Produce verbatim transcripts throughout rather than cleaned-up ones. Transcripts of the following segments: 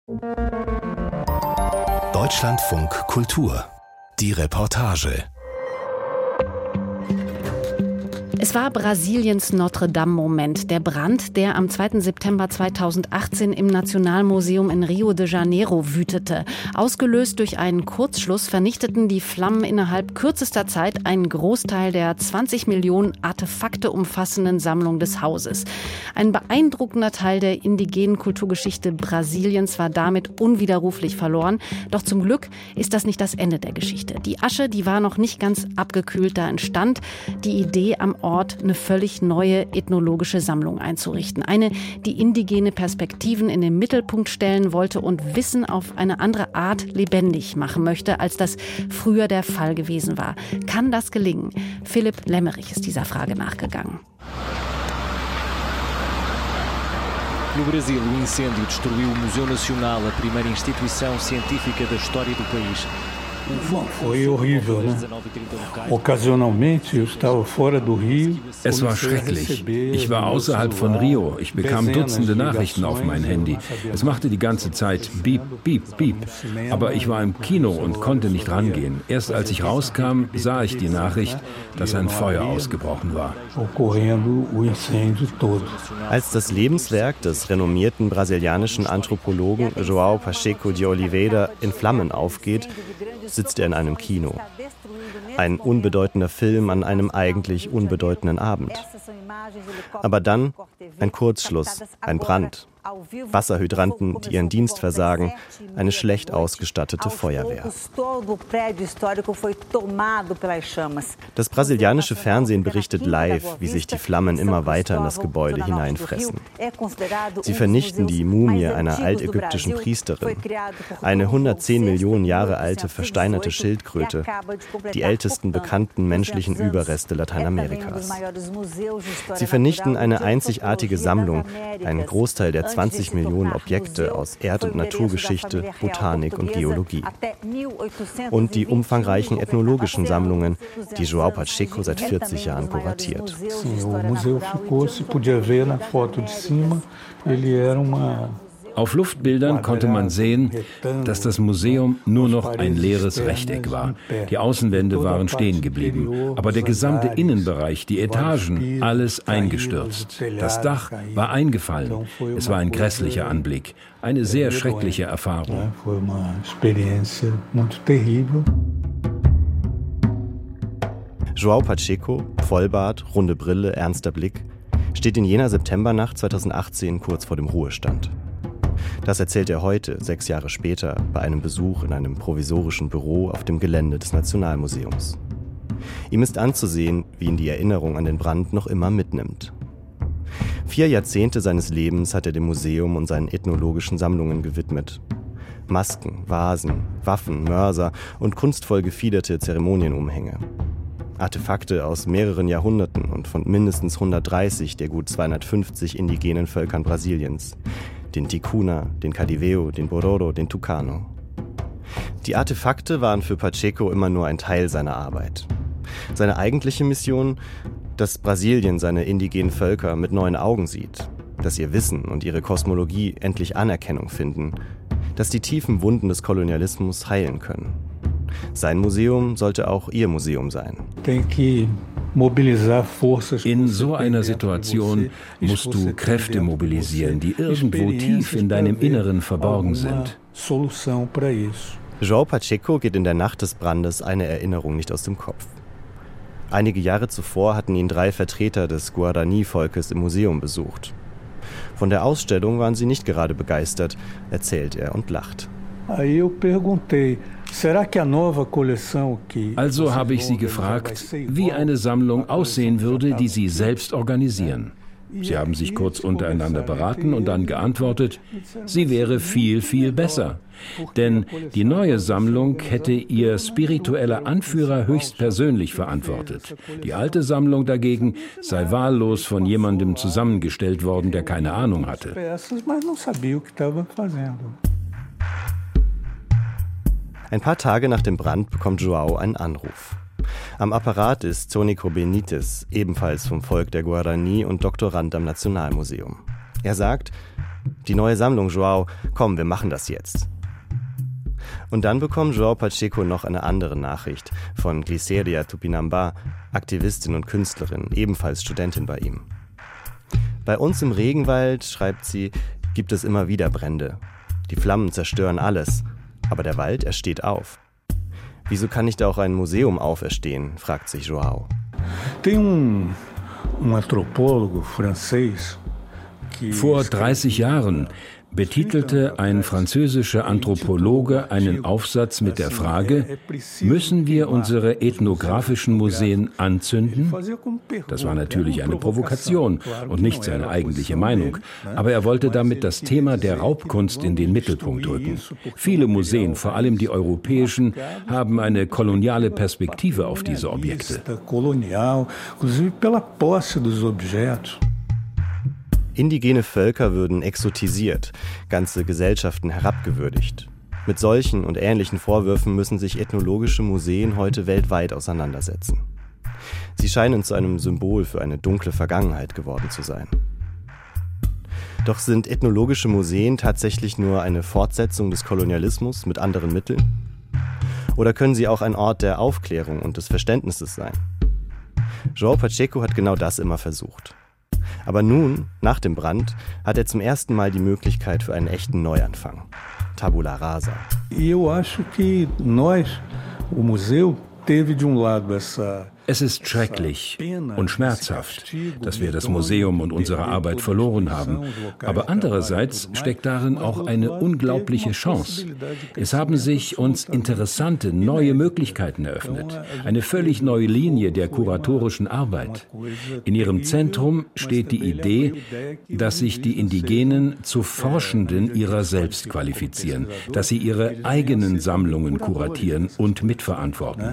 Deutschlandfunk Kultur. Die Reportage. Es war Brasiliens Notre-Dame-Moment, der Brand, der am zweiten September zweitausendachtzehn im Nationalmuseum in Rio de Janeiro wütete. Ausgelöst durch einen Kurzschluss vernichteten die Flammen innerhalb kürzester Zeit einen Großteil der zwanzig Millionen Artefakte umfassenden Sammlung des Hauses. Ein beeindruckender Teil der indigenen Kulturgeschichte Brasiliens war damit unwiderruflich verloren. Doch zum Glück ist das nicht das Ende der Geschichte. Die Asche, die war noch nicht ganz abgekühlt, da entstand die Idee, am Ort eine völlig neue ethnologische Sammlung einzurichten. Eine, die indigene Perspektiven in den Mittelpunkt stellen wollte und Wissen auf eine andere Art lebendig machen möchte, als das früher der Fall gewesen war. Kann das gelingen? Philipp Lemmerich ist dieser Frage nachgegangen. No Brasil, o incêndio destruiu o Museu Nacional, a primeira instituição científica da história do país. Foi horrível, né? Ocasionalmente eu estava fora do Rio. Es war schrecklich. Ich war außerhalb von Rio. Ich bekam Dutzende Nachrichten auf mein Handy. Es machte die ganze Zeit Beep, Beep, Beep. Aber ich war im Kino und konnte nicht rangehen. Erst als ich rauskam, sah ich die Nachricht, dass ein Feuer ausgebrochen war. Als das Lebenswerk des renommierten brasilianischen Anthropologen João Pacheco de Oliveira in Flammen aufgeht, sitzt er in einem Kino. Ein unbedeutender Film an einem eigentlich unbedeutenden Abend. Aber dann ein Kurzschluss, ein Brand. Wasserhydranten, die ihren Dienst versagen, eine schlecht ausgestattete Feuerwehr. Das brasilianische Fernsehen berichtet live, wie sich die Flammen immer weiter in das Gebäude hineinfressen. Sie vernichten die Mumie einer altägyptischen Priesterin, eine hundertzehn Millionen Jahre alte versteinerte Schildkröte, die ältesten bekannten menschlichen Überreste Lateinamerikas. Sie vernichten eine einzigartige Sammlung, einen Großteil der zwanzig Millionen Objekte aus Erd- und Naturgeschichte, Botanik und Geologie. Und die umfangreichen ethnologischen Sammlungen, die João Pacheco seit vierzig Jahren kuratiert. Auf Luftbildern konnte man sehen, dass das Museum nur noch ein leeres Rechteck war. Die Außenwände waren stehen geblieben, aber der gesamte Innenbereich, die Etagen, alles eingestürzt. Das Dach war eingefallen. Es war ein grässlicher Anblick, eine sehr schreckliche Erfahrung. João Pacheco, Vollbart, runde Brille, ernster Blick, steht in jener Septembernacht zweitausendachtzehn kurz vor dem Ruhestand. Das erzählt er heute, sechs Jahre später, bei einem Besuch in einem provisorischen Büro auf dem Gelände des Nationalmuseums. Ihm ist anzusehen, wie ihn die Erinnerung an den Brand noch immer mitnimmt. Vier Jahrzehnte seines Lebens hat er dem Museum und seinen ethnologischen Sammlungen gewidmet. Masken, Vasen, Waffen, Mörser und kunstvoll gefiederte Zeremonienumhänge. Artefakte aus mehreren Jahrhunderten und von mindestens hundertdreißig der gut zweihundertfünfzig indigenen Völkern Brasiliens. Den Ticuna, den Cadiveo, den Bororo, den Tucano. Die Artefakte waren für Pacheco immer nur ein Teil seiner Arbeit. Seine eigentliche Mission, dass Brasilien seine indigenen Völker mit neuen Augen sieht, dass ihr Wissen und ihre Kosmologie endlich Anerkennung finden, dass die tiefen Wunden des Kolonialismus heilen können. Sein Museum sollte auch ihr Museum sein. In so einer Situation musst du Kräfte mobilisieren, die irgendwo tief in deinem Inneren verborgen sind. João Pacheco geht in der Nacht des Brandes eine Erinnerung nicht aus dem Kopf. Einige Jahre zuvor hatten ihn drei Vertreter des Guarani-Volkes im Museum besucht. Von der Ausstellung waren sie nicht gerade begeistert, erzählt er und lacht. Also habe ich sie gefragt, wie eine Sammlung aussehen würde, die sie selbst organisieren. Sie haben sich kurz untereinander beraten und dann geantwortet, sie wäre viel, viel besser. Denn die neue Sammlung hätte ihr spiritueller Anführer höchstpersönlich verantwortet. Die alte Sammlung dagegen sei wahllos von jemandem zusammengestellt worden, der keine Ahnung hatte. Ein paar Tage nach dem Brand bekommt João einen Anruf. Am Apparat ist Zónico Benítez, ebenfalls vom Volk der Guarani und Doktorand am Nationalmuseum. Er sagt, Die neue Sammlung, João, komm, wir machen das jetzt. Und dann bekommt João Pacheco noch eine andere Nachricht von Glyceria Tupinambá, Aktivistin und Künstlerin, ebenfalls Studentin bei ihm. Bei uns im Regenwald, schreibt sie, gibt es immer wieder Brände. Die Flammen zerstören alles, aber der Wald, er steht auf. Wieso kann nicht auch ein Museum auferstehen, fragt sich João. Vor dreißig Jahren betitelte ein französischer Anthropologe einen Aufsatz mit der Frage, müssen wir unsere ethnografischen Museen anzünden? Das war natürlich eine Provokation und nicht seine eigentliche Meinung. Aber er wollte damit das Thema der Raubkunst in den Mittelpunkt rücken. Viele Museen, vor allem die europäischen, haben eine koloniale Perspektive auf diese Objekte. Indigene Völker würden exotisiert, ganze Gesellschaften herabgewürdigt. Mit solchen und ähnlichen Vorwürfen müssen sich ethnologische Museen heute weltweit auseinandersetzen. Sie scheinen zu einem Symbol für eine dunkle Vergangenheit geworden zu sein. Doch sind ethnologische Museen tatsächlich nur eine Fortsetzung des Kolonialismus mit anderen Mitteln? Oder können sie auch ein Ort der Aufklärung und des Verständnisses sein? João Pacheco hat genau das immer versucht. Aber nun, nach dem Brand, hat er zum ersten Mal die Möglichkeit für einen echten Neuanfang. Tabula rasa. Eu acho que nós, o museu, teve de um lado essa Es ist schrecklich und schmerzhaft, dass wir das Museum und unsere Arbeit verloren haben. Aber andererseits steckt darin auch eine unglaubliche Chance. Es haben sich uns interessante, neue Möglichkeiten eröffnet. Eine völlig neue Linie der kuratorischen Arbeit. In ihrem Zentrum steht die Idee, dass sich die Indigenen zu Forschenden ihrer selbst qualifizieren, dass sie ihre eigenen Sammlungen kuratieren und mitverantworten.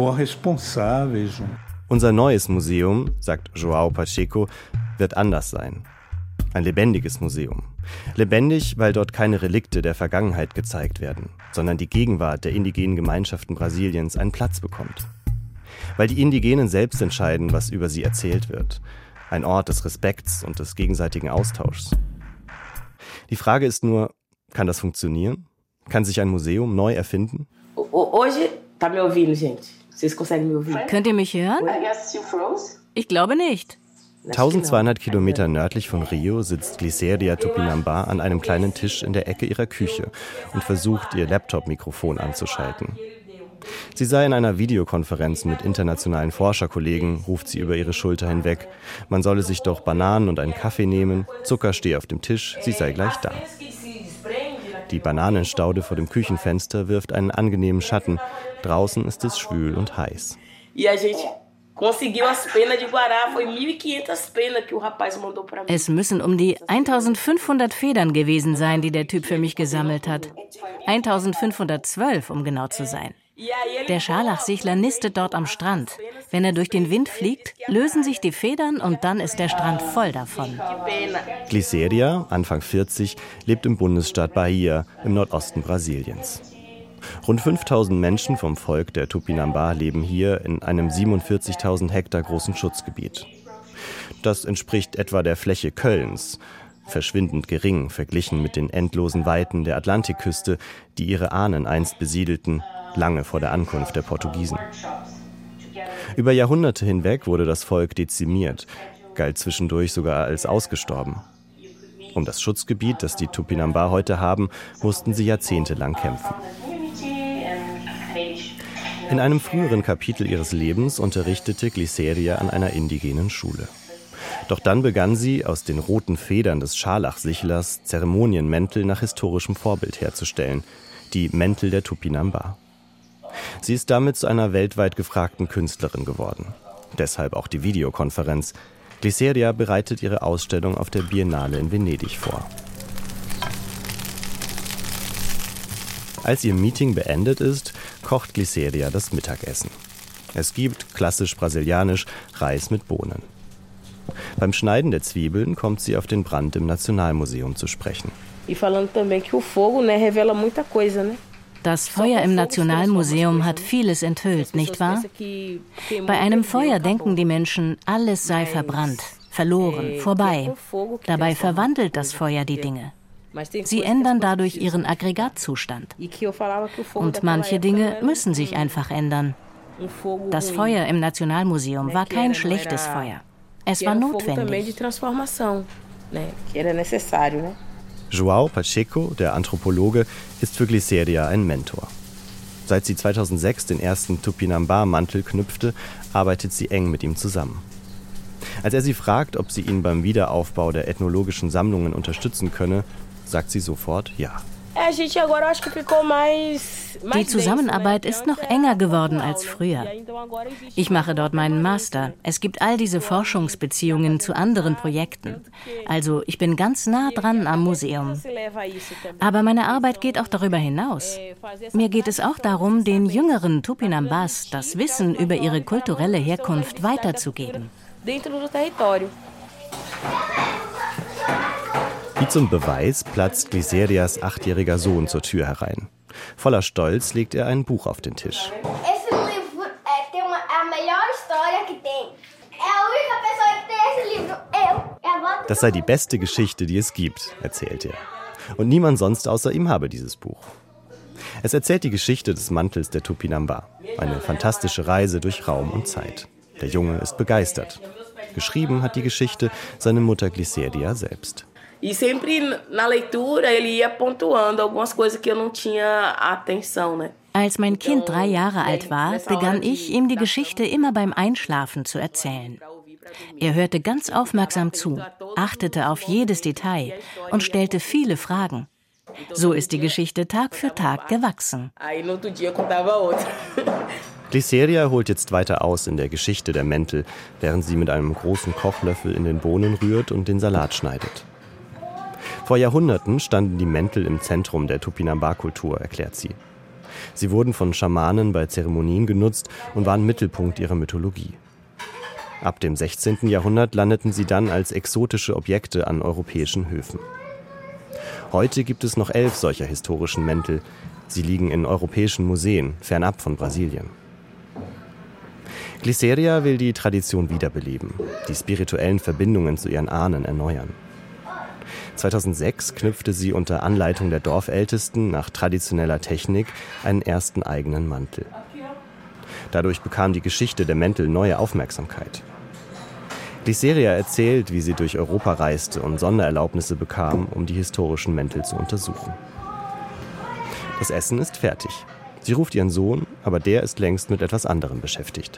Unser neues Museum, sagt João Pacheco, wird anders sein. Ein lebendiges Museum. Lebendig, weil dort keine Relikte der Vergangenheit gezeigt werden, sondern die Gegenwart der indigenen Gemeinschaften Brasiliens einen Platz bekommt. Weil die Indigenen selbst entscheiden, was über sie erzählt wird. Ein Ort des Respekts und des gegenseitigen Austauschs. Die Frage ist nur, kann das funktionieren? Kann sich ein Museum neu erfinden? Hoje, tá me ouvindo, gente? Vocês conseguem me ouvir? Könnt ihr mich hören? Ich glaube nicht. eintausendzweihundert Kilometer nördlich von Rio sitzt Glyceria Tupinambá an einem kleinen Tisch in der Ecke ihrer Küche und versucht, ihr Laptop-Mikrofon anzuschalten. Sie sei in einer Videokonferenz mit internationalen Forscherkollegen, ruft sie über ihre Schulter hinweg. Man solle sich doch Bananen und einen Kaffee nehmen, Zucker stehe auf dem Tisch, sie sei gleich da. Die Bananenstaude vor dem Küchenfenster wirft einen angenehmen Schatten. Draußen ist es schwül und heiß. Es müssen um die eintausendfünfhundert Federn gewesen sein, die der Typ für mich gesammelt hat. eintausendfünfhundertzwölf, um genau zu sein. Der Scharlachsichler nistet dort am Strand. Wenn er durch den Wind fliegt, lösen sich die Federn und dann ist der Strand voll davon. Glyceria, Anfang vierzig, lebt im Bundesstaat Bahia im Nordosten Brasiliens. Rund fünftausend Menschen vom Volk der Tupinambá leben hier in einem siebenundvierzigtausend Hektar großen Schutzgebiet. Das entspricht etwa der Fläche Kölns, verschwindend gering verglichen mit den endlosen Weiten der Atlantikküste, die ihre Ahnen einst besiedelten, lange vor der Ankunft der Portugiesen. Über Jahrhunderte hinweg wurde das Volk dezimiert, galt zwischendurch sogar als ausgestorben. Um das Schutzgebiet, das die Tupinambá heute haben, mussten sie jahrzehntelang kämpfen. In einem früheren Kapitel ihres Lebens unterrichtete Glyceria an einer indigenen Schule. Doch dann begann sie, aus den roten Federn des Scharlachsichlers Zeremonienmäntel nach historischem Vorbild herzustellen, die Mäntel der Tupinambá. Sie ist damit zu einer weltweit gefragten Künstlerin geworden. Deshalb auch die Videokonferenz. Glyceria bereitet ihre Ausstellung auf der Biennale in Venedig vor. Als ihr Meeting beendet ist, kocht Glyceria das Mittagessen. Es gibt, klassisch brasilianisch, Reis mit Bohnen. Beim Schneiden der Zwiebeln kommt sie auf den Brand im Nationalmuseum zu sprechen. Das Feuer im Nationalmuseum hat vieles enthüllt, nicht wahr? Bei einem Feuer denken die Menschen, alles sei verbrannt. verloren, vorbei. Dabei verwandelt das Feuer die Dinge. Sie ändern dadurch ihren Aggregatzustand. Und manche Dinge müssen sich einfach ändern. Das Feuer im Nationalmuseum war kein schlechtes Feuer. Es war notwendig. João Pacheco, der Anthropologe, ist für Glyceria ein Mentor. Seit sie zweitausendsechs den ersten Tupinambá-Mantel knüpfte, arbeitet sie eng mit ihm zusammen. Als er sie fragt, ob sie ihn beim Wiederaufbau der ethnologischen Sammlungen unterstützen könne, sagt sie sofort ja. Die Zusammenarbeit ist noch enger geworden als früher. Ich mache dort meinen Master. Es gibt all diese Forschungsbeziehungen zu anderen Projekten. Also ich bin ganz nah dran am Museum. Aber meine Arbeit geht auch darüber hinaus. Mir geht es auch darum, den jüngeren Tupinambás das Wissen über ihre kulturelle Herkunft weiterzugeben. Wie zum Beweis platzt Glycerias achtjähriger Sohn zur Tür herein. Voller Stolz legt er ein Buch auf den Tisch. Das sei die beste Geschichte, die es gibt, erzählt er. Und niemand sonst außer ihm habe dieses Buch. Es erzählt die Geschichte des Mantels der Tupinambá. Eine fantastische Reise durch Raum und Zeit. Der Junge ist begeistert. Geschrieben hat die Geschichte seine Mutter Glyceria selbst. E sempre na leitura ele ia pontuando algumas coisas que eu não tinha atenção, né? Als mein Kind drei Jahre alt war, begann ich, ihm die Geschichte immer beim Einschlafen zu erzählen. Er hörte ganz aufmerksam zu, achtete auf jedes Detail und stellte viele Fragen. So ist die Geschichte Tag für Tag gewachsen. Glyceria holt jetzt weiter aus in der Geschichte der Mäntel, während sie mit einem großen Kochlöffel in den Bohnen rührt und den Salat schneidet. Vor Jahrhunderten standen die Mäntel im Zentrum der Tupinambá-Kultur, erklärt sie. Sie wurden von Schamanen bei Zeremonien genutzt und waren Mittelpunkt ihrer Mythologie. Ab dem sechzehnten Jahrhundert landeten sie dann als exotische Objekte an europäischen Höfen. Heute gibt es noch elf solcher historischen Mäntel. Sie liegen in europäischen Museen, fernab von Brasilien. Glyceria will die Tradition wiederbeleben, die spirituellen Verbindungen zu ihren Ahnen erneuern. zweitausendsechs knüpfte sie unter Anleitung der Dorfältesten nach traditioneller Technik einen ersten eigenen Mantel. Dadurch bekam die Geschichte der Mäntel neue Aufmerksamkeit. Glyceria erzählt, wie sie durch Europa reiste und Sondererlaubnisse bekam, um die historischen Mäntel zu untersuchen. Das Essen ist fertig. Sie ruft ihren Sohn, aber der ist längst mit etwas anderem beschäftigt.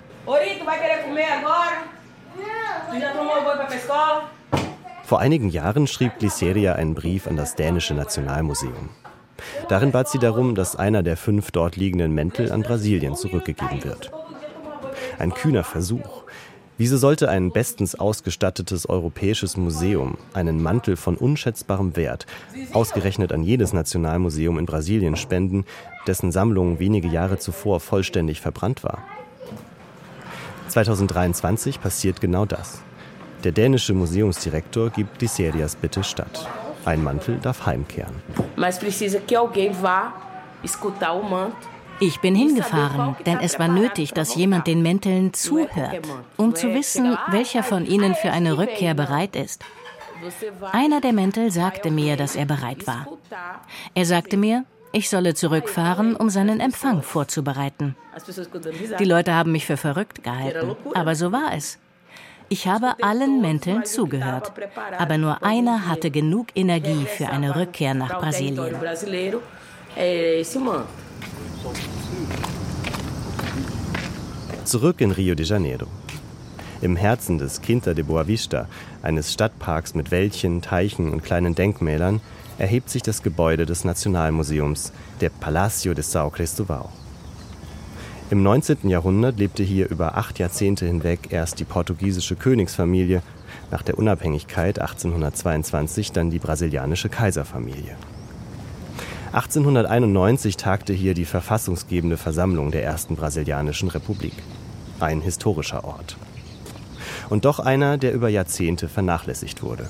Vor einigen Jahren schrieb Glyceria einen Brief an das dänische Nationalmuseum. Darin bat sie darum, dass einer der fünf dort liegenden Mäntel an Brasilien zurückgegeben wird. Ein kühner Versuch. Wieso sollte ein bestens ausgestattetes europäisches Museum einen Mantel von unschätzbarem Wert ausgerechnet an jedes Nationalmuseum in Brasilien spenden, dessen Sammlung wenige Jahre zuvor vollständig verbrannt war? zweitausenddreiundzwanzig passiert genau das. Der dänische Museumsdirektor gibt Glycerias Bitte statt. Ein Mantel darf heimkehren. Ich bin hingefahren, denn es war nötig, dass jemand den Mänteln zuhört, um zu wissen, welcher von ihnen für eine Rückkehr bereit ist. Einer der Mäntel sagte mir, dass er bereit war. Er sagte mir, ich solle zurückfahren, um seinen Empfang vorzubereiten. Die Leute haben mich für verrückt gehalten, aber so war es. Ich habe allen Mänteln zugehört, aber nur einer hatte genug Energie für eine Rückkehr nach Brasilien. Zurück in Rio de Janeiro. Im Herzen des Quinta de Boa Vista, eines Stadtparks mit Wäldchen, Teichen und kleinen Denkmälern, erhebt sich das Gebäude des Nationalmuseums, der Palácio de São Cristóvão. Im neunzehnten Jahrhundert lebte hier über acht Jahrzehnte hinweg erst die portugiesische Königsfamilie, nach der Unabhängigkeit achtzehnhundertzweiundzwanzig dann die brasilianische Kaiserfamilie. achtzehnhunderteinundneunzig tagte hier die verfassungsgebende Versammlung der ersten brasilianischen Republik. Ein historischer Ort. Und doch einer, der über Jahrzehnte vernachlässigt wurde.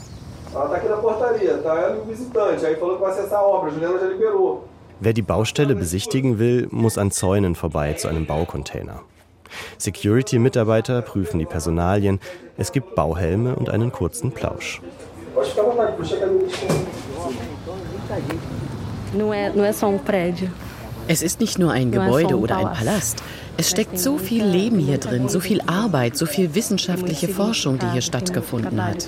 Wer die Baustelle besichtigen will, muss an Zäunen vorbei zu einem Baucontainer. Security-Mitarbeiter prüfen die Personalien. Es gibt Bauhelme und einen kurzen Plausch. Es ist nicht nur ein Gebäude oder ein Palast. Es steckt so viel Leben hier drin, so viel Arbeit, so viel wissenschaftliche Forschung, die hier stattgefunden hat.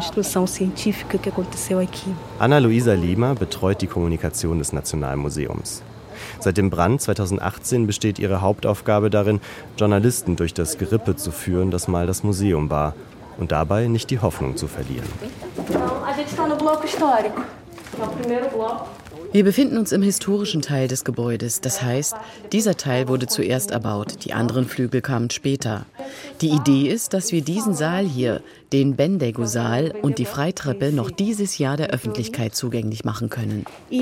Ana Luisa Lima betreut die Kommunikation des Nationalmuseums. Seit dem Brand zweitausendachtzehn besteht ihre Hauptaufgabe darin, Journalisten durch das Gerippe zu führen, das mal das Museum war, und dabei nicht die Hoffnung zu verlieren. Wir befinden uns im historischen Teil des Gebäudes. Das heißt, dieser Teil wurde zuerst erbaut, die anderen Flügel kamen später. Die Idee ist, dass wir diesen Saal hier, den Bendegosaal und die Freitreppe noch dieses Jahr der Öffentlichkeit zugänglich machen können.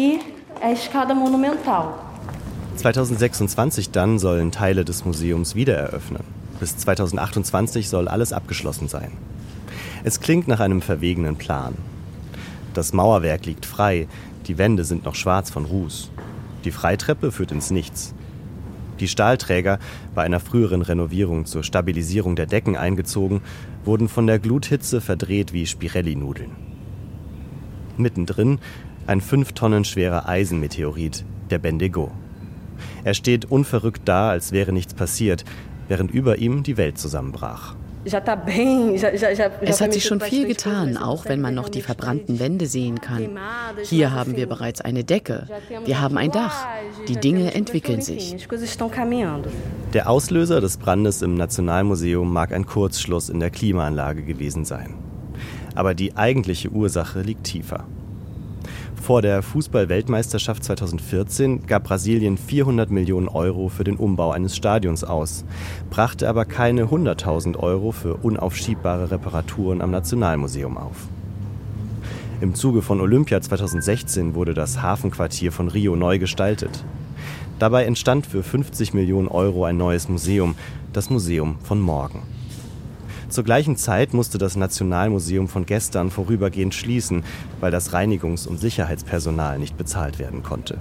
zweitausendsechsundzwanzig dann sollen Teile des Museums wieder eröffnen. Bis zweitausendachtundzwanzig soll alles abgeschlossen sein. Es klingt nach einem verwegenen Plan. Das Mauerwerk liegt frei, die Wände sind noch schwarz von Ruß. Die Freitreppe führt ins Nichts. Die Stahlträger, bei einer früheren Renovierung zur Stabilisierung der Decken eingezogen, wurden von der Gluthitze verdreht wie Spirelli-Nudeln. Mittendrin ein fünf Tonnen schwerer Eisenmeteorit, der Bendigo. Er steht unverrückt da, als wäre nichts passiert, während über ihm die Welt zusammenbrach. Es hat sich schon viel getan, auch wenn man noch die verbrannten Wände sehen kann. Hier haben wir bereits eine Decke, wir haben ein Dach. Die Dinge entwickeln sich. Der Auslöser des Brandes im Nationalmuseum mag ein Kurzschluss in der Klimaanlage gewesen sein. Aber die eigentliche Ursache liegt tiefer. Vor der Fußball-Weltmeisterschaft zweitausendvierzehn gab Brasilien vierhundert Millionen Euro für den Umbau eines Stadions aus, brachte aber keine hunderttausend Euro für unaufschiebbare Reparaturen am Nationalmuseum auf. Im Zuge von Olympia zweitausendsechzehn wurde das Hafenquartier von Rio neu gestaltet. Dabei entstand für fünfzig Millionen Euro ein neues Museum, das Museum von morgen. Zur gleichen Zeit musste das Nationalmuseum von gestern vorübergehend schließen, weil das Reinigungs- und Sicherheitspersonal nicht bezahlt werden konnte.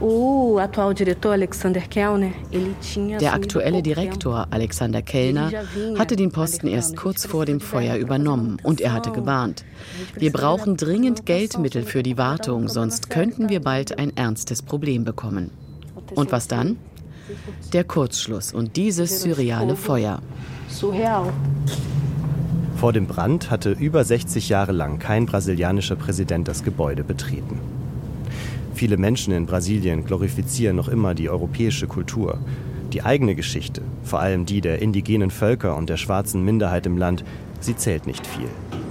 Der aktuelle Direktor, Alexander Kellner, hatte den Posten erst kurz vor dem Feuer übernommen und er hatte gewarnt: Wir brauchen dringend Geldmittel für die Wartung, sonst könnten wir bald ein ernstes Problem bekommen. Und was dann? Der Kurzschluss und dieses surreale Feuer. Vor dem Brand hatte über sechzig Jahre lang kein brasilianischer Präsident das Gebäude betreten. Viele Menschen in Brasilien glorifizieren noch immer die europäische Kultur. Die eigene Geschichte, vor allem die der indigenen Völker und der schwarzen Minderheit im Land, sie zählt nicht viel.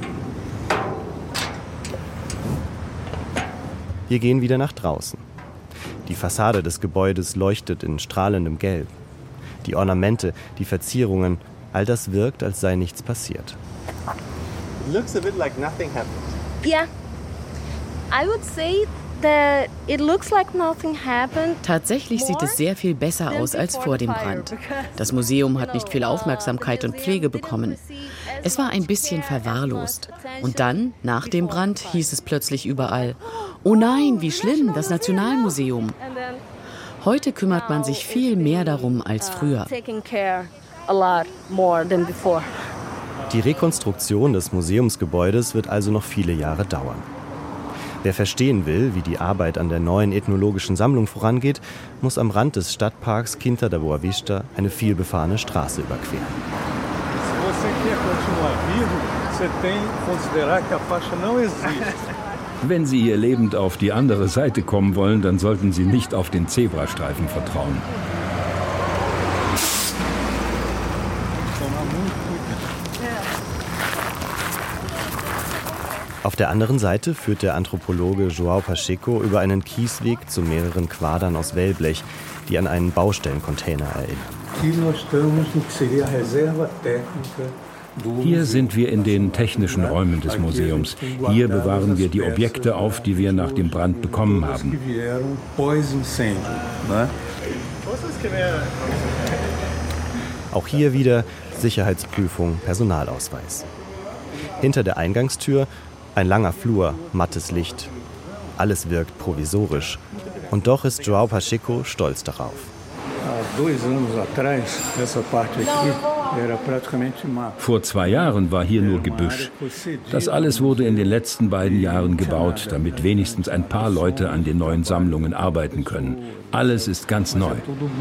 Wir gehen wieder nach draußen. Die Fassade des Gebäudes leuchtet in strahlendem Gelb. Die Ornamente, die Verzierungen, all das wirkt, als sei nichts passiert. It looks a bit like nothing happened. Yeah. I would say that it looks like nothing happened. Tatsächlich sieht es sehr viel besser aus als vor dem Brand. Das Museum hat nicht viel Aufmerksamkeit und Pflege bekommen. Es war ein bisschen verwahrlost. Und dann, nach dem Brand, hieß es plötzlich überall: Oh nein, wie schlimm, das Nationalmuseum. Heute kümmert man sich viel mehr darum als früher. Die Rekonstruktion des Museumsgebäudes wird also noch viele Jahre dauern. Wer verstehen will, wie die Arbeit an der neuen ethnologischen Sammlung vorangeht, muss am Rand des Stadtparks Quinta da Boa Vista eine vielbefahrene Straße überqueren. Wenn Sie hier lebend auf die andere Seite kommen wollen, dann sollten Sie nicht auf den Zebrastreifen vertrauen. Auf der anderen Seite führt der Anthropologe João Pacheco über einen Kiesweg zu mehreren Quadern aus Wellblech, die an einen Baustellencontainer erinnern. Hier sind wir in den technischen Räumen des Museums. Hier bewahren wir die Objekte auf, die wir nach dem Brand bekommen haben. Auch hier wieder Sicherheitsprüfung, Personalausweis. Hinter der Eingangstür ein langer Flur, mattes Licht. Alles wirkt provisorisch. Und doch ist João Pacheco stolz darauf. Vor zwei Jahren war hier nur Gebüsch. Das alles wurde in den letzten beiden Jahren gebaut, damit wenigstens ein paar Leute an den neuen Sammlungen arbeiten können. Alles ist ganz neu.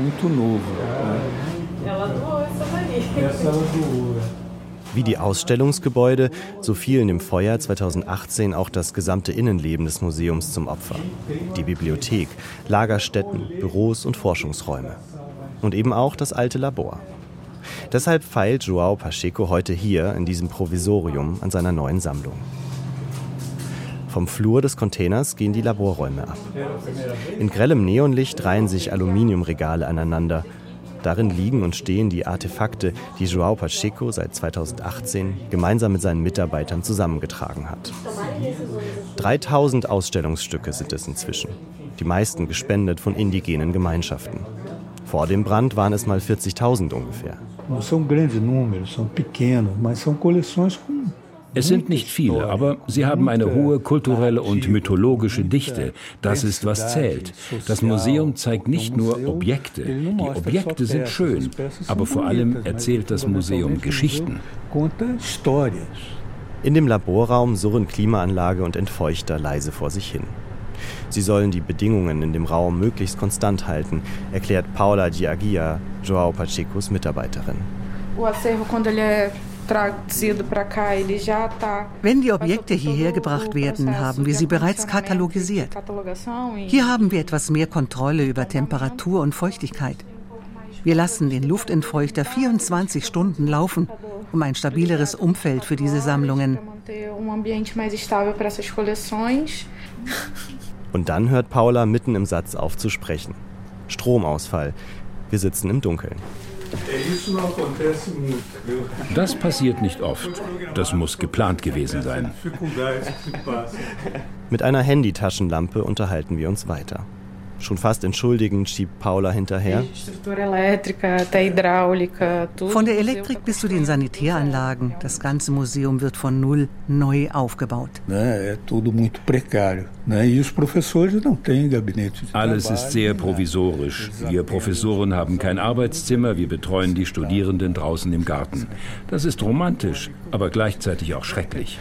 Wie die Ausstellungsgebäude, so fielen im Feuer zweitausendachtzehn auch das gesamte Innenleben des Museums zum Opfer. Die Bibliothek, Lagerstätten, Büros und Forschungsräume. Und eben auch das alte Labor. Deshalb feilt João Pacheco heute hier in diesem Provisorium an seiner neuen Sammlung. Vom Flur des Containers gehen die Laborräume ab. In grellem Neonlicht reihen sich Aluminiumregale aneinander. Darin liegen und stehen die Artefakte, die João Pacheco seit zweitausendachtzehn gemeinsam mit seinen Mitarbeitern zusammengetragen hat. dreitausend Ausstellungsstücke sind es inzwischen, die meisten gespendet von indigenen Gemeinschaften. Vor dem Brand waren es mal vierzigtausend ungefähr. Es sind nicht viele, aber sie haben eine hohe kulturelle und mythologische Dichte. Das ist, was zählt. Das Museum zeigt nicht nur Objekte. Die Objekte sind schön, aber vor allem erzählt das Museum Geschichten. In dem Laborraum surren Klimaanlage und Entfeuchter leise vor sich hin. Sie sollen die Bedingungen in dem Raum möglichst konstant halten, erklärt Paula Diaguia, João Pachecos Mitarbeiterin. Wenn die Objekte hierher gebracht werden, haben wir sie bereits katalogisiert. Hier haben wir etwas mehr Kontrolle über Temperatur und Feuchtigkeit. Wir lassen den Luftentfeuchter vierundzwanzig Stunden laufen, um ein stabileres Umfeld für diese Sammlungen. Und dann hört Paula mitten im Satz auf zu sprechen. Stromausfall. Wir sitzen im Dunkeln. Das passiert nicht oft. Das muss geplant gewesen sein. Mit einer Handytaschenlampe unterhalten wir uns weiter. Schon fast entschuldigend schiebt Paula hinterher. Von der Elektrik bis zu den Sanitäranlagen. Das ganze Museum wird von Null neu aufgebaut. Alles ist sehr provisorisch. Wir Professoren haben kein Arbeitszimmer, wir betreuen die Studierenden draußen im Garten. Das ist romantisch, aber gleichzeitig auch schrecklich.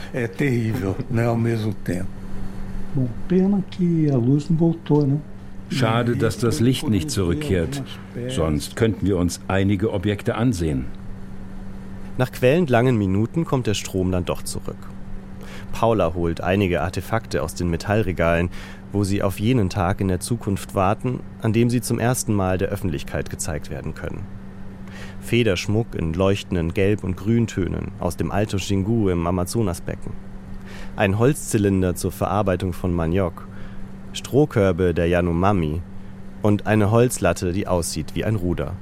Schade, dass das Licht nicht zurückkehrt. Sonst könnten wir uns einige Objekte ansehen. Nach quälend langen Minuten kommt der Strom dann doch zurück. Paula holt einige Artefakte aus den Metallregalen, wo sie auf jenen Tag in der Zukunft warten, an dem sie zum ersten Mal der Öffentlichkeit gezeigt werden können. Federschmuck in leuchtenden Gelb- und Grüntönen aus dem Alto Xingu im Amazonasbecken. Ein Holzzylinder zur Verarbeitung von Maniok. Strohkörbe der Yanomami und eine Holzlatte, die aussieht wie ein Ruder.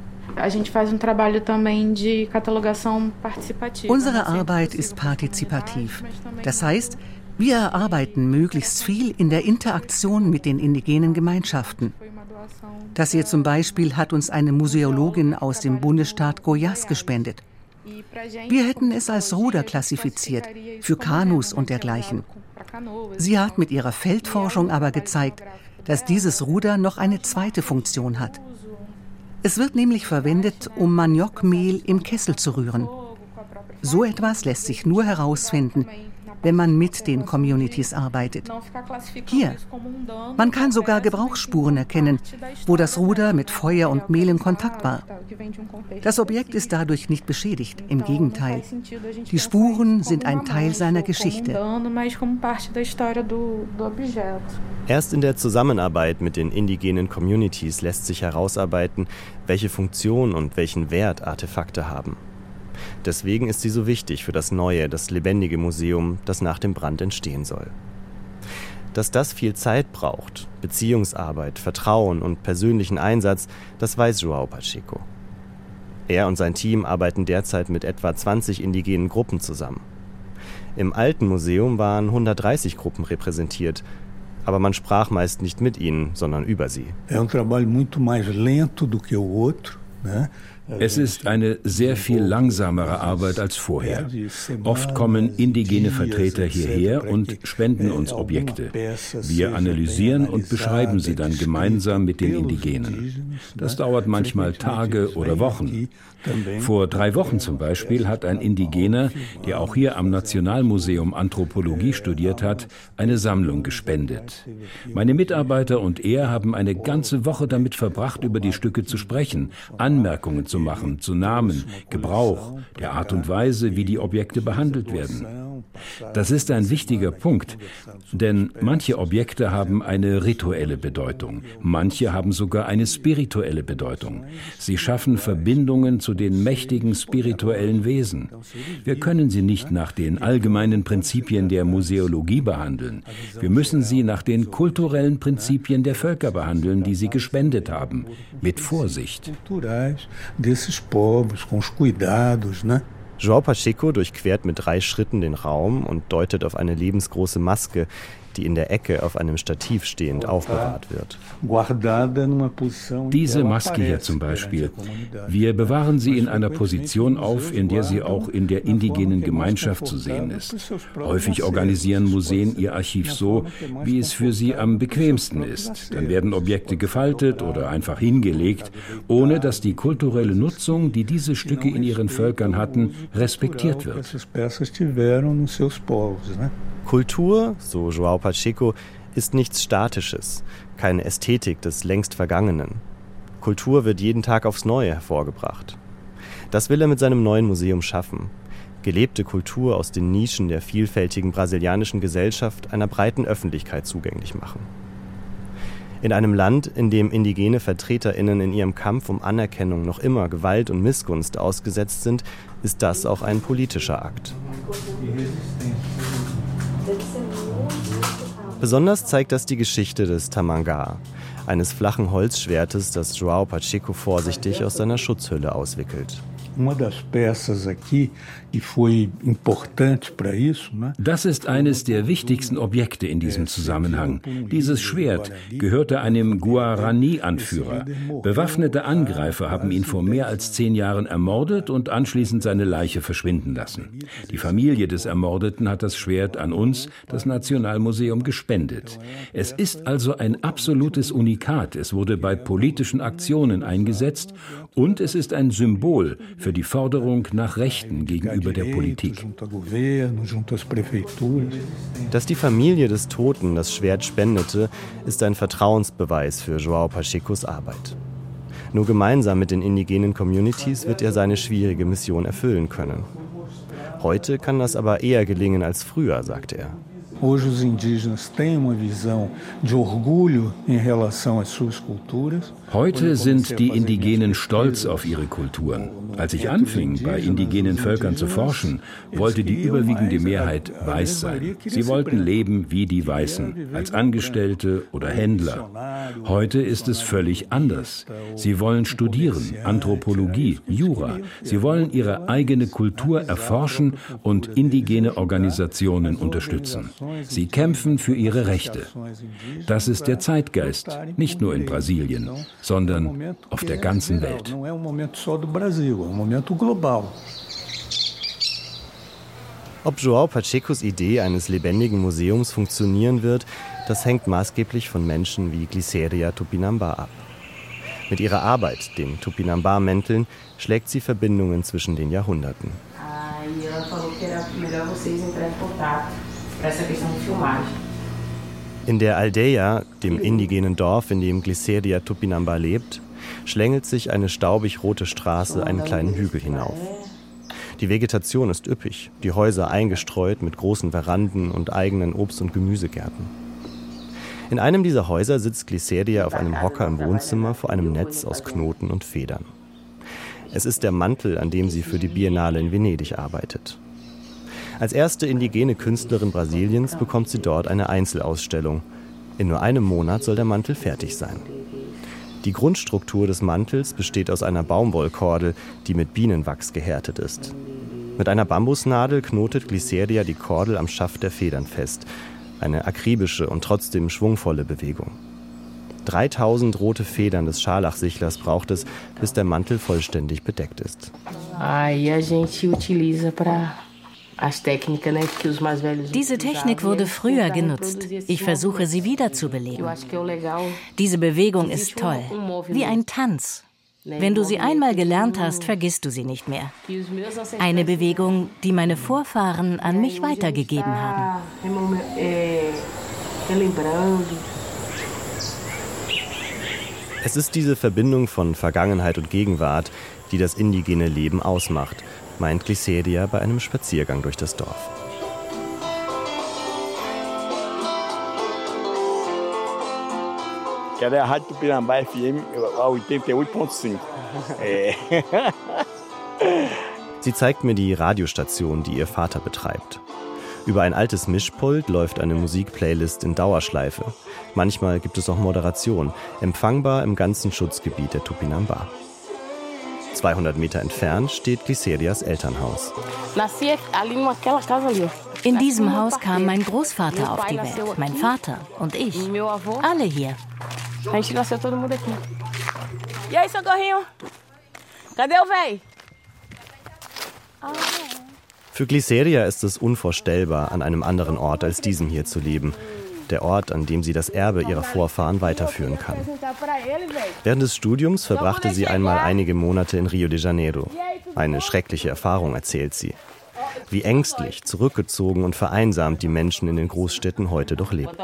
Unsere Arbeit ist partizipativ. Das heißt, wir erarbeiten möglichst viel in der Interaktion mit den indigenen Gemeinschaften. Das hier zum Beispiel hat uns eine Museologin aus dem Bundesstaat Goiás gespendet. Wir hätten es als Ruder klassifiziert, für Kanus und dergleichen. Sie hat mit ihrer Feldforschung aber gezeigt, dass dieses Ruder noch eine zweite Funktion hat. Es wird nämlich verwendet, um Maniokmehl im Kessel zu rühren. So etwas lässt sich nur herausfinden, wenn man mit den Communities arbeitet. Hier, man kann sogar Gebrauchsspuren erkennen, wo das Ruder mit Feuer und Mehl in Kontakt war. Das Objekt ist dadurch nicht beschädigt, im Gegenteil. Die Spuren sind ein Teil seiner Geschichte. Erst in der Zusammenarbeit mit den indigenen Communities lässt sich herausarbeiten, welche Funktion und welchen Wert Artefakte haben. Deswegen ist sie so wichtig für das neue, das lebendige Museum, das nach dem Brand entstehen soll. Dass das viel Zeit braucht, Beziehungsarbeit, Vertrauen und persönlichen Einsatz, das weiß João Pacheco. Er und sein Team arbeiten derzeit mit etwa zwanzig indigenen Gruppen zusammen. Im alten Museum waren hundertdreißig Gruppen repräsentiert, aber man sprach meist nicht mit ihnen, sondern über sie. Es ist eine sehr viel langsamere Arbeit als vorher. Oft kommen indigene Vertreter hierher und spenden uns Objekte. Wir analysieren und beschreiben sie dann gemeinsam mit den Indigenen. Das dauert manchmal Tage oder Wochen. Vor drei Wochen zum Beispiel hat ein Indigener, der auch hier am Nationalmuseum Anthropologie studiert hat, eine Sammlung gespendet. Meine Mitarbeiter und er haben eine ganze Woche damit verbracht, über die Stücke zu sprechen, Anmerkungen zu machen, zu Namen, Gebrauch, der Art und Weise, wie die Objekte behandelt werden. Das ist ein wichtiger Punkt, denn manche Objekte haben eine rituelle Bedeutung, manche haben sogar eine spirituelle Bedeutung. Sie schaffen Verbindungen zu den mächtigen spirituellen Wesen. Wir können sie nicht nach den allgemeinen Prinzipien der Museologie behandeln. Wir müssen sie nach den kulturellen Prinzipien der Völker behandeln, die sie gespendet haben, mit Vorsicht. João Pacheco durchquert mit drei Schritten den Raum und deutet auf eine lebensgroße Maske, die in der Ecke auf einem Stativ stehend aufbewahrt wird. Diese Maske hier zum Beispiel. Wir bewahren sie in einer Position auf, in der sie auch in der indigenen Gemeinschaft zu sehen ist. Häufig organisieren Museen ihr Archiv so, wie es für sie am bequemsten ist. Dann werden Objekte gefaltet oder einfach hingelegt, ohne dass die kulturelle Nutzung, die diese Stücke in ihren Völkern hatten, respektiert wird. Kultur, so João Pacheco, ist nichts Statisches, keine Ästhetik des längst Vergangenen. Kultur wird jeden Tag aufs Neue hervorgebracht. Das will er mit seinem neuen Museum schaffen. Gelebte Kultur aus den Nischen der vielfältigen brasilianischen Gesellschaft einer breiten Öffentlichkeit zugänglich machen. In einem Land, in dem indigene VertreterInnen in ihrem Kampf um Anerkennung noch immer Gewalt und Missgunst ausgesetzt sind, ist das auch ein politischer Akt. Besonders zeigt das die Geschichte des Tamangá, eines flachen Holzschwertes, das João Pacheco vorsichtig aus seiner Schutzhülle auswickelt. Das ist eines der wichtigsten Objekte in diesem Zusammenhang. Dieses Schwert gehörte einem Guarani-Anführer. Bewaffnete Angreifer haben ihn vor mehr als zehn Jahren ermordet und anschließend seine Leiche verschwinden lassen. Die Familie des Ermordeten hat das Schwert an uns, das Nationalmuseum, gespendet. Es ist also ein absolutes Unikat. Es wurde bei politischen Aktionen eingesetzt und es ist ein Symbol für die Forderung nach Rechten gegenüber der Politik. Dass die Familie des Toten das Schwert spendete, ist ein Vertrauensbeweis für João Pachecos Arbeit. Nur gemeinsam mit den indigenen Communities wird er seine schwierige Mission erfüllen können. Heute kann das aber eher gelingen als früher, sagt er. Hoje os indígenas têm uma visão de orgulho em relação às suas culturas. Heute sind die Indigenen stolz auf ihre Kulturen. Als ich anfing, bei indigenen Völkern zu forschen, wollte die überwiegende Mehrheit weiß sein. Sie wollten leben wie die Weißen, als Angestellte oder Händler. Heute ist es völlig anders. Sie wollen studieren, Anthropologie, Jura. Sie wollen ihre eigene Kultur erforschen und indigene Organisationen unterstützen. Sie kämpfen für ihre Rechte. Das ist der Zeitgeist, nicht nur in Brasilien, sondern auf der ganzen Welt. Ob João Pachecos Idee eines lebendigen Museums funktionieren wird, das hängt maßgeblich von Menschen wie Glyceria Tupinambá ab. Mit ihrer Arbeit, den Tupinambá-Mänteln, schlägt sie Verbindungen zwischen den Jahrhunderten. In der Aldeia, dem indigenen Dorf, in dem Glyceria Tupinambá lebt, schlängelt sich eine staubig-rote Straße einen kleinen Hügel hinauf. Die Vegetation ist üppig, die Häuser eingestreut mit großen Veranden und eigenen Obst- und Gemüsegärten. In einem dieser Häuser sitzt Glyceria auf einem Hocker im Wohnzimmer vor einem Netz aus Knoten und Federn. Es ist der Mantel, an dem sie für die Biennale in Venedig arbeitet. Als erste indigene Künstlerin Brasiliens bekommt sie dort eine Einzelausstellung. In nur einem Monat soll der Mantel fertig sein. Die Grundstruktur des Mantels besteht aus einer Baumwollkordel, die mit Bienenwachs gehärtet ist. Mit einer Bambusnadel knotet Glyceria die Kordel am Schaft der Federn fest. Eine akribische und trotzdem schwungvolle Bewegung. dreitausend rote Federn des Scharlachsichlers braucht es, bis der Mantel vollständig bedeckt ist. Diese Technik wurde früher genutzt. Ich versuche, sie wiederzubeleben. Diese Bewegung ist toll, wie ein Tanz. Wenn du sie einmal gelernt hast, vergisst du sie nicht mehr. Eine Bewegung, die meine Vorfahren an mich weitergegeben haben. Es ist diese Verbindung von Vergangenheit und Gegenwart, die das indigene Leben ausmacht, meint Glyceria bei einem Spaziergang durch das Dorf. Que era a Rádio Tupinambá F M oitenta e oito ponto cinco. Sie zeigt mir die Radiostation, die ihr Vater betreibt. Über ein altes Mischpult läuft eine Musikplaylist in Dauerschleife. Manchmal gibt es auch Moderation, empfangbar im ganzen Schutzgebiet der Tupinambá. zweihundert Meter entfernt steht Glycerias Elternhaus. In diesem Haus kam mein Großvater auf die Welt, mein Vater und ich. Alle hier. E aí, Socorrinho? Cadê o véi? Für Glyceria ist es unvorstellbar, an einem anderen Ort als diesem hier zu leben. Der Ort, an dem sie das Erbe ihrer Vorfahren weiterführen kann. Während des Studiums verbrachte sie einmal einige Monate in Rio de Janeiro. Eine schreckliche Erfahrung, erzählt sie. Wie ängstlich, zurückgezogen und vereinsamt die Menschen in den Großstädten heute doch lebten.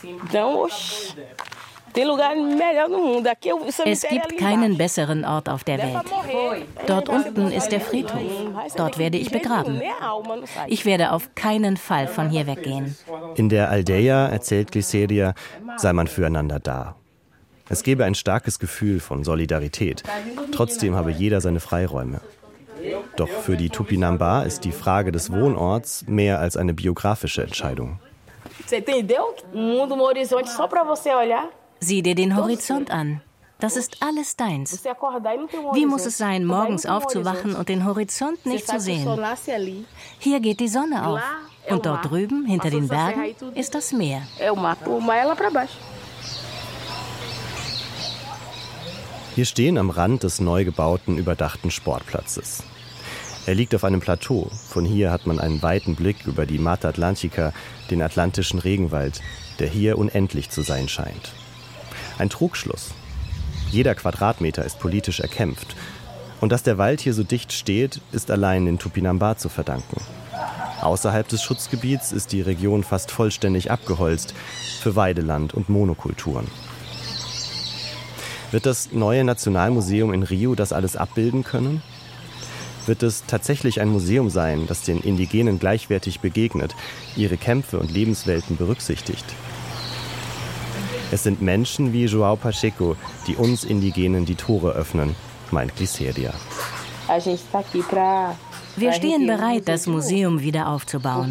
Es gibt keinen besseren Ort auf der Welt. Dort unten ist der Friedhof. Dort werde ich begraben. Ich werde auf keinen Fall von hier weggehen. In der Aldeia, erzählt Glyceria, sei man füreinander da. Es gebe ein starkes Gefühl von Solidarität. Trotzdem habe jeder seine Freiräume. Doch für die Tupinambá ist die Frage des Wohnorts mehr als eine biografische Entscheidung. Sieh dir den Horizont an. Das ist alles deins. Wie muss es sein, morgens aufzuwachen und den Horizont nicht zu sehen? Hier geht die Sonne auf. Und dort drüben, hinter den Bergen, ist das Meer. Wir stehen am Rand des neu gebauten, überdachten Sportplatzes. Er liegt auf einem Plateau. Von hier hat man einen weiten Blick über die Mata Atlântica, den atlantischen Regenwald, der hier unendlich zu sein scheint. Ein Trugschluss. Jeder Quadratmeter ist politisch erkämpft. Und dass der Wald hier so dicht steht, ist allein den Tupinambá zu verdanken. Außerhalb des Schutzgebiets ist die Region fast vollständig abgeholzt für Weideland und Monokulturen. Wird das neue Nationalmuseum in Rio das alles abbilden können? Wird es tatsächlich ein Museum sein, das den Indigenen gleichwertig begegnet, ihre Kämpfe und Lebenswelten berücksichtigt? Es sind Menschen wie João Pacheco, die uns Indigenen die Tore öffnen, meint Glyceria. Wir stehen bereit, das Museum wieder aufzubauen.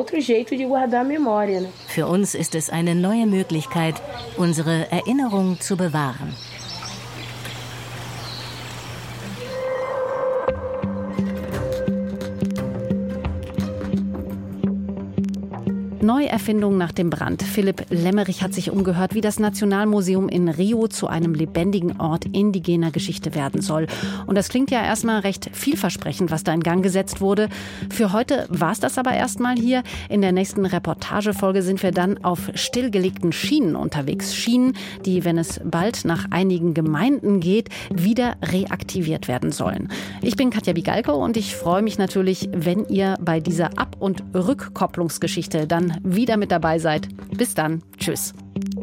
Für uns ist es eine neue Möglichkeit, unsere Erinnerung zu bewahren. Neuerfindung nach dem Brand. Philipp Lemmerich hat sich umgehört, wie das Nationalmuseum in Rio zu einem lebendigen Ort indigener Geschichte werden soll. Und das klingt ja erstmal recht vielversprechend, was da in Gang gesetzt wurde. Für heute war es das aber erstmal hier. In der nächsten Reportagefolge sind wir dann auf stillgelegten Schienen unterwegs. Schienen, die, wenn es bald nach einigen Gemeinden geht, wieder reaktiviert werden sollen. Ich bin Katja Bigalko und ich freue mich natürlich, wenn ihr bei dieser Ab- und Rückkopplungsgeschichte dann wieder mit dabei seid. Bis dann. Tschüss.